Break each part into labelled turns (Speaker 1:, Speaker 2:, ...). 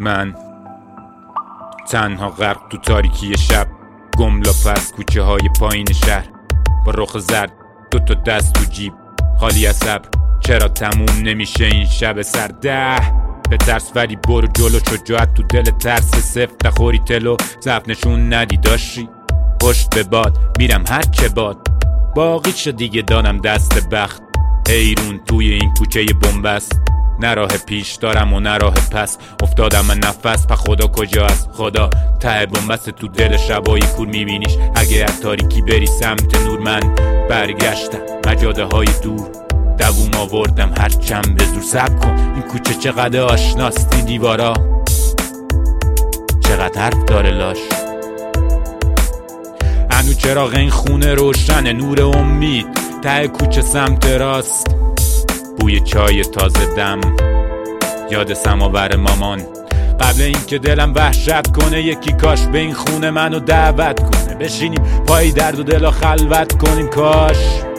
Speaker 1: من تنها غرق تو تاریکی شب، گملاپ از کوچه های پایین شهر، با رخ زرد دوتا دست تو جیب، خالی از صبر. چرا تموم نمیشه این شب سرده؟ به ترس ولی برو جلو، شجاعت تو دل ترس، سفت نخوری تلو، ضعف نشون ندی داشتی پشت به باد. میرم هر چه باد، باقیشو دیگه دادم دست بخت. حیرون توی این کوچه بنبست، نه راه پیش دارم و نه راه پس. افتادم من نفس، پا خدا کجا است؟ خدا ته بنبست تو دل شبای کور میبینیش. اگه از تاریکی بری سمت نور، من برگشتم مجاده های دور، دووم آوردم هر چند به زور. صبر کن این کوچه چقدر آشناست، این دیوارا چقدر حرف داره لاش. هنو چراغ این خونه روشنه، نور امید ته کوچه سمت راست. بوی چای تازه دم، یاد سماور مامان. قبل اینکه دلم وحشت کنه، یکی کاش به این خونه منو دعوت کنه، بشینیم پای درد و دلا خلوت کنیم کاش.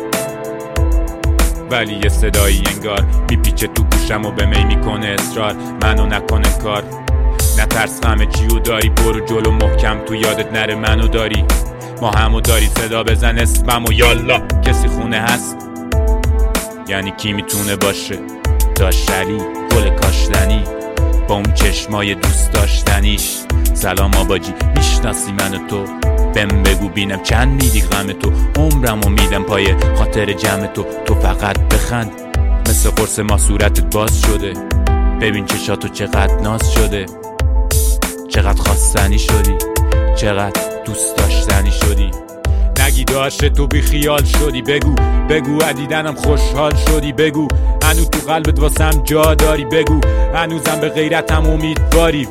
Speaker 1: ولی یه صدایی انگار میپیچه تو گوشم و به می میکنه اصرار، منو نکنه کار. نترس همه چیو داری، برو جلو محکم تو یادت نره منو داری. ما همو داری، صدا بزن اسمم و یالا. کسی خونه هست؟ یعنی کی میتونه باشه؟ داشتری گل کاشتنی با اون چشمای دوست داشتنیش. سلام آباجی، میشناسی منو تو؟ بهم بگو بینم چند میدی غم تو. عمرمو میدم پای خاطر جمع تو، تو فقط بخند. مثل قرص ما صورتت باز شده، ببین چشاتو چقدر ناز شده. چقدر خواستنی شدی، چقدر دوست داشتنی شدی. نگی داشته تو بی خیال شدی، بگو بگو عدیدنم خوشحال شدی. بگو هنوز تو قلبت واسم جا داری، بگو هنوزم به غیرتم امیدواری.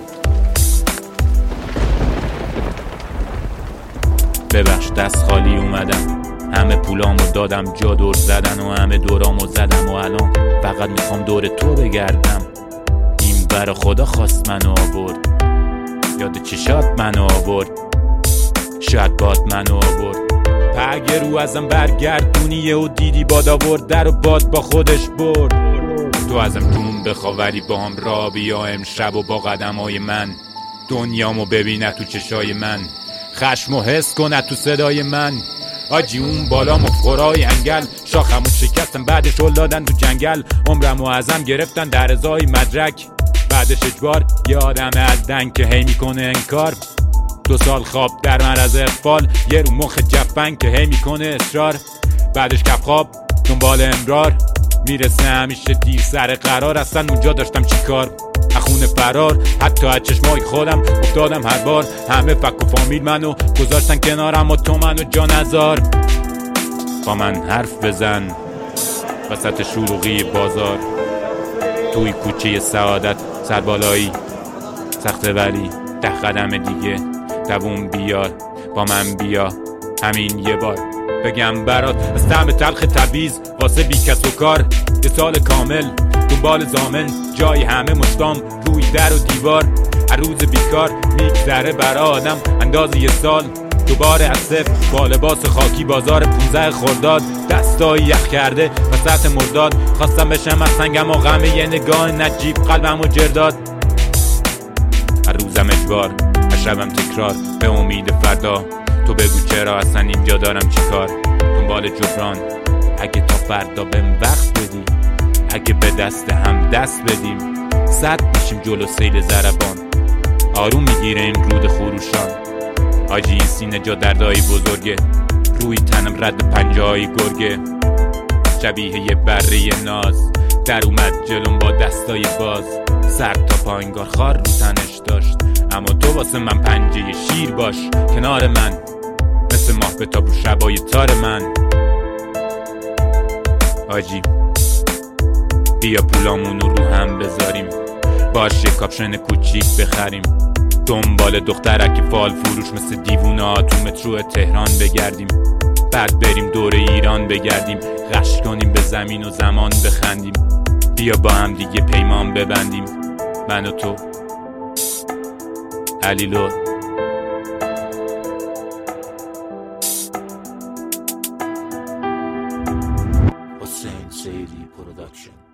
Speaker 1: ببخش دست خالی اومدم، همه پولامو دادم جا دور زدن و همه دورامو زدم و الان فقط میخوام دور تو بگردم. این برا خدا خواست منو آورد، یاد چشات منو آورد، شاید باد منو آورد. اگه رو ازم برگردونیه و دیدی باد آورد در و باد با خودش برد. تو ازم جون بخواری با هم را بیا امشب و با قدمای من. دنیامو ببینه تو چشای من، خشمو حس کنه تو صدای من. آجی اون بالا مفخورای انگل، شاخمو شکستم بعدش هل دادن تو جنگل. عمرمو ازم گرفتن در ازای مدرک، بعدش اجبار یه آدم از دنگ که هی میکنه انکار. 2 سال خواب در معرض اقفال، یه رو مخ جفن که هی میکنه اصرار. بعدش کف خواب دنبال امرار، میرسه همیشه دیر سر قرار. اصلا اونجا داشتم چی کار؟ اخونه فرار، حتی از چشمای خودم افتادم هر بار. همه فک و فامیل منو گذاشتن کنارم و تو منو جا نذار. با من حرف بزن وسط شلوغی بازار، توی کوچه سعادت سربالایی سخته ولی 10 قدم دیگه دووم بیار. با من بیا همین یه بار، بگم برات از طعم تلخ تبیز واسه بی کس و کار. 1 سال کامل دنبال زامن، جای همه مشتام روی در و دیوار. هر روز بیکار میگذره برا آدم انداز 1 سال. دوباره از صفر با لباس خاکی بازار 15 خرداد، دستای یخ کرده وسط مرداد. خواستم بشم از سنگم و غم یه نگاه نجیب قلبم و جرداد. هر روزم اجبار، هر شبم تکرار، به امید فردا. تو بگو چرا اصلا اینجا دارم چی کار؟ دنبال جبران، اگه تا فردا بهم وقت بدی، اگه به دست هم دست بدیم، 100 میشیم جلو سیل ضربان. آروم میگیره این رود خروشان، حاجی این سینه جا دردایی بزرگه. روی تنم رد 50 گرگه، شبیه یه بره ناز در اومد جلوم با دستای باز. سر تا پایینگار خار رو تنش داشت، اما تو واسه من پنجه شیر باش. کنار من مثل ماه بتاب رو شبای تار من. آجی بیا پولامونو رو هم بذاریم، باش یه کاپشن کوچیک بخریم. دنبال دخترک فال فروش مثل دیوونا تو مترو تهران بگردیم. بعد بریم دور ایران بگردیم، غش کنیم به زمین و زمان بخندیم. بیا با هم دیگه پیمان ببندیم، من و تو علیلو.
Speaker 2: حسین سیدی پروداکشن.